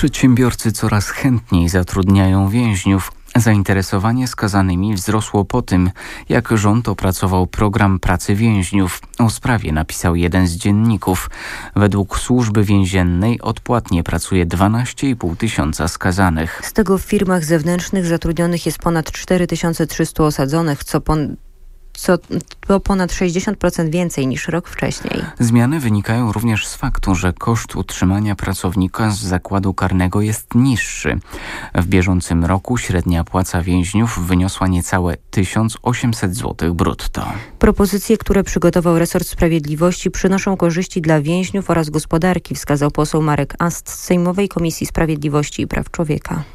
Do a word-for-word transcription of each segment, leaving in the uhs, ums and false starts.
Przedsiębiorcy coraz chętniej zatrudniają więźniów. Zainteresowanie skazanymi wzrosło po tym, jak rząd opracował program pracy więźniów. O sprawie napisał jeden z dzienników. Według służby więziennej odpłatnie pracuje dwanaście i pół tysiąca skazanych. Z tego w firmach zewnętrznych zatrudnionych jest ponad cztery tysiące trzysta osadzonych, co pon... co to ponad sześćdziesiąt procent więcej niż rok wcześniej. Zmiany wynikają również z faktu, że koszt utrzymania pracownika z zakładu karnego jest niższy. W bieżącym roku średnia płaca więźniów wyniosła niecałe tysiąc osiemset złotych brutto. Propozycje, które przygotował resort sprawiedliwości, przynoszą korzyści dla więźniów oraz gospodarki, wskazał poseł Marek Ast z Sejmowej Komisji Sprawiedliwości i Praw Człowieka.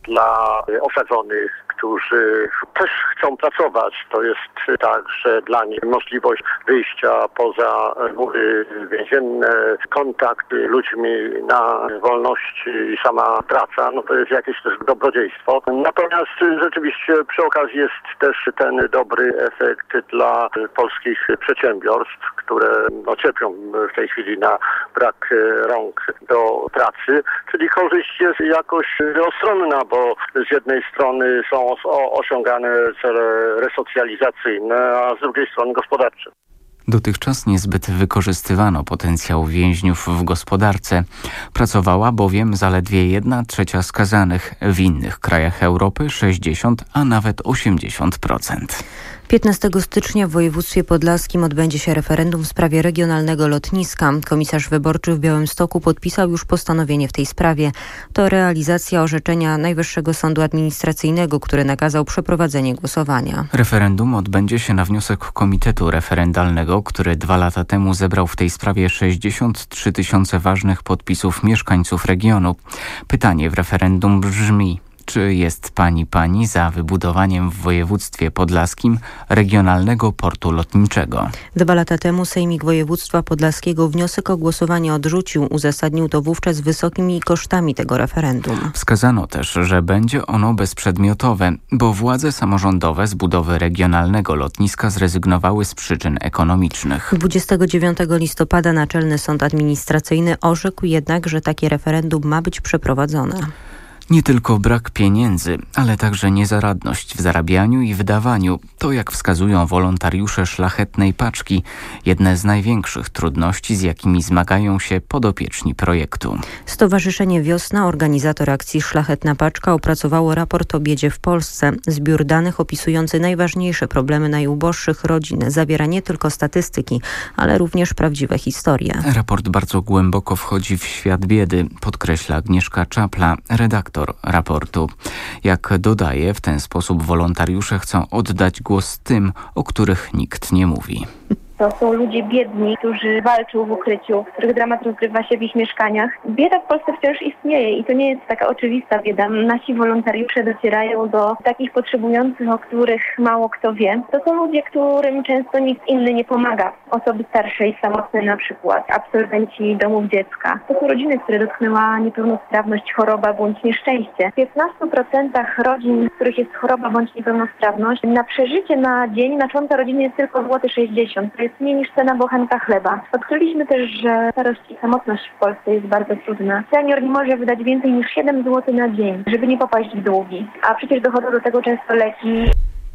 Dla osadzonych, którzy też chcą pracować, to jest także dla nich możliwość wyjścia poza mury więzienne, kontakt z ludźmi na wolności i sama praca, no to jest jakieś też dobrodziejstwo. Natomiast rzeczywiście przy okazji jest też ten dobry efekt dla polskich przedsiębiorstw, które no, cierpią w tej chwili na brak rąk do pracy, czyli korzyść jest jakoś ostronna, bo z jednej strony są osiągane cele resocjalizacyjne, a z drugiej strony gospodarcze. Dotychczas niezbyt wykorzystywano potencjał więźniów w gospodarce. Pracowała bowiem zaledwie jedna trzecia skazanych. W innych krajach Europy sześćdziesiąt, a nawet osiemdziesiąt procent. piętnastego stycznia w województwie podlaskim odbędzie się referendum w sprawie regionalnego lotniska. Komisarz wyborczy w Białymstoku podpisał już postanowienie w tej sprawie. To realizacja orzeczenia Najwyższego Sądu Administracyjnego, który nakazał przeprowadzenie głosowania. Referendum odbędzie się na wniosek Komitetu Referendalnego, który dwa lata temu zebrał w tej sprawie sześćdziesiąt trzy tysiące ważnych podpisów mieszkańców regionu. Pytanie w referendum brzmi: czy jest pani pani za wybudowaniem w województwie podlaskim regionalnego portu lotniczego? Dwa lata temu Sejmik Województwa Podlaskiego wniosek o głosowanie odrzucił. Uzasadnił to wówczas wysokimi kosztami tego referendum. Wskazano też, że będzie ono bezprzedmiotowe, bo władze samorządowe z budowy regionalnego lotniska zrezygnowały z przyczyn ekonomicznych. dwudziestego dziewiątego listopada Naczelny Sąd Administracyjny orzekł jednak, że takie referendum ma być przeprowadzone. Nie tylko brak pieniędzy, ale także niezaradność w zarabianiu i wydawaniu. To, jak wskazują wolontariusze Szlachetnej Paczki, jedne z największych trudności, z jakimi zmagają się podopieczni projektu. Stowarzyszenie Wiosna, organizator akcji Szlachetna Paczka, opracowało raport o biedzie w Polsce. Zbiór danych opisujący najważniejsze problemy najuboższych rodzin zawiera nie tylko statystyki, ale również prawdziwe historie. Raport bardzo głęboko wchodzi w świat biedy, podkreśla Agnieszka Czapla, redaktor raportu. Jak dodaje, w ten sposób wolontariusze chcą oddać głos tym, o których nikt nie mówi. To są ludzie biedni, którzy walczą w ukryciu, których dramat rozgrywa się w ich mieszkaniach. Bieda w Polsce wciąż istnieje i to nie jest taka oczywista bieda. Nasi wolontariusze docierają do takich potrzebujących, o których mało kto wie. To są ludzie, którym często nikt inny nie pomaga. Osoby starsze i samotne na przykład, absolwenci domów dziecka. To są rodziny, które dotknęła niepełnosprawność, choroba bądź nieszczęście. W piętnastu procentach rodzin, w których jest choroba bądź niepełnosprawność, na przeżycie na dzień na członka rodziny jest tylko złoty sześćdziesiąt. To jest mniej niż cena bochenka chleba. Odkryliśmy też, że starość i samotność w Polsce jest bardzo trudna. Senior nie może wydać więcej niż siedem złotych na dzień, żeby nie popaść w długi. A przecież dochodzą do tego często leki.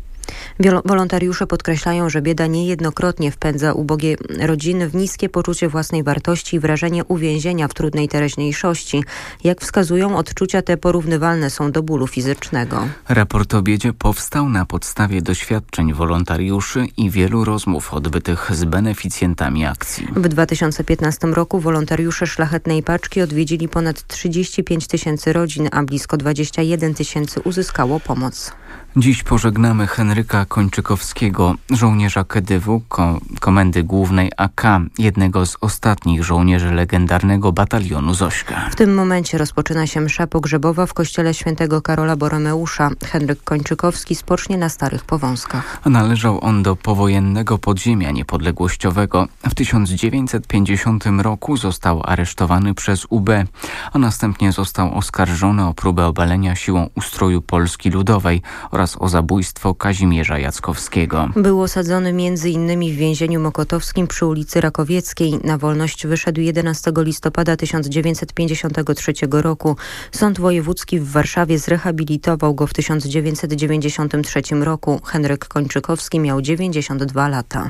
Wolontariusze podkreślają, że bieda niejednokrotnie wpędza ubogie rodziny w niskie poczucie własnej wartości i wrażenie uwięzienia w trudnej teraźniejszości. Jak wskazują, odczucia te porównywalne są do bólu fizycznego. Raport o biedzie powstał na podstawie doświadczeń wolontariuszy i wielu rozmów odbytych z beneficjentami akcji. W dwa tysiące piętnastym roku wolontariusze Szlachetnej Paczki odwiedzili ponad trzydzieści pięć tysięcy rodzin, a blisko dwadzieścia jeden tysięcy uzyskało pomoc. Dziś pożegnamy Henryka Kończykowskiego, żołnierza Kedywu, ko- Komendy Głównej A K, jednego z ostatnich żołnierzy legendarnego batalionu Zośka. W tym momencie rozpoczyna się msza pogrzebowa w kościele świętego Karola Boromeusza. Henryk Kończykowski spocznie na Starych Powązkach. Należał on do powojennego podziemia niepodległościowego. W tysiąc dziewięćset pięćdziesiątym roku został aresztowany przez U B, a następnie został oskarżony o próbę obalenia siłą ustroju Polski Ludowej oraz oraz o zabójstwo Kazimierza Jackowskiego. Był osadzony między innymi w więzieniu mokotowskim przy ulicy Rakowieckiej. Na wolność wyszedł jedenastego listopada tysiąc dziewięćset pięćdziesiątego trzeciego roku. Sąd Wojewódzki w Warszawie zrehabilitował go w tysiąc dziewięćset dziewięćdziesiątym trzecim roku. Henryk Kończykowski miał dziewięćdziesiąt dwa lata.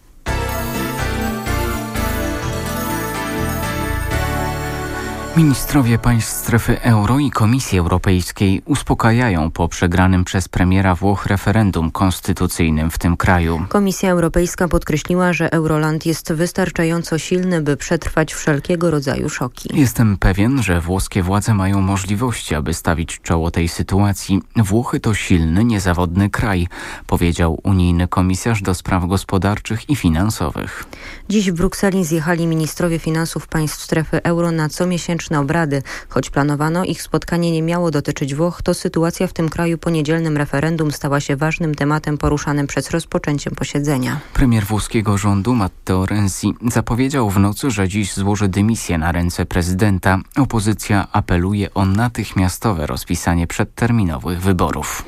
Ministrowie państw strefy euro i Komisji Europejskiej uspokajają po przegranym przez premiera Włoch referendum konstytucyjnym w tym kraju. Komisja Europejska podkreśliła, że Euroland jest wystarczająco silny, by przetrwać wszelkiego rodzaju szoki. Jestem pewien, że włoskie władze mają możliwości, aby stawić czoło tej sytuacji. Włochy to silny, niezawodny kraj, powiedział unijny komisarz do spraw gospodarczych i finansowych. Dziś w Brukseli zjechali ministrowie finansów państw strefy euro na comiesięczne obrady. Choć planowano, ich spotkanie nie miało dotyczyć Włoch, to sytuacja w tym kraju po niedzielnym referendum stała się ważnym tematem poruszanym przed rozpoczęciem posiedzenia. Premier włoskiego rządu Matteo Renzi zapowiedział w nocy, że dziś złoży dymisję na ręce prezydenta. Opozycja apeluje o natychmiastowe rozpisanie przedterminowych wyborów.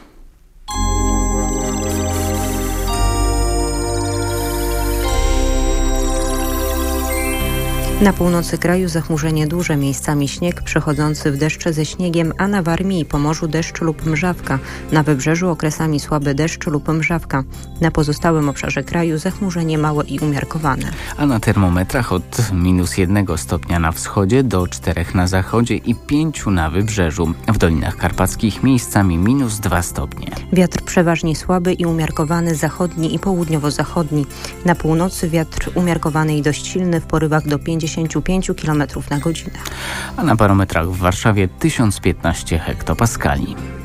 Na północy kraju zachmurzenie duże, miejscami śnieg przechodzący w deszcze ze śniegiem, a na Warmii i Pomorzu deszcz lub mrzawka. Na wybrzeżu okresami słaby deszcz lub mrzawka. Na pozostałym obszarze kraju zachmurzenie małe i umiarkowane. A na termometrach od minus jednego stopnia na wschodzie do czterech na zachodzie i pięciu na wybrzeżu. W Dolinach Karpackich miejscami minus dwa stopnie. Wiatr przeważnie słaby i umiarkowany, zachodni i południowo-zachodni. Na północy wiatr umiarkowany i dość silny w porywach do pięćdziesięciu pięciu kilometrów na godzinę. A na barometrach w Warszawie tysiąc piętnaście hektopaskali.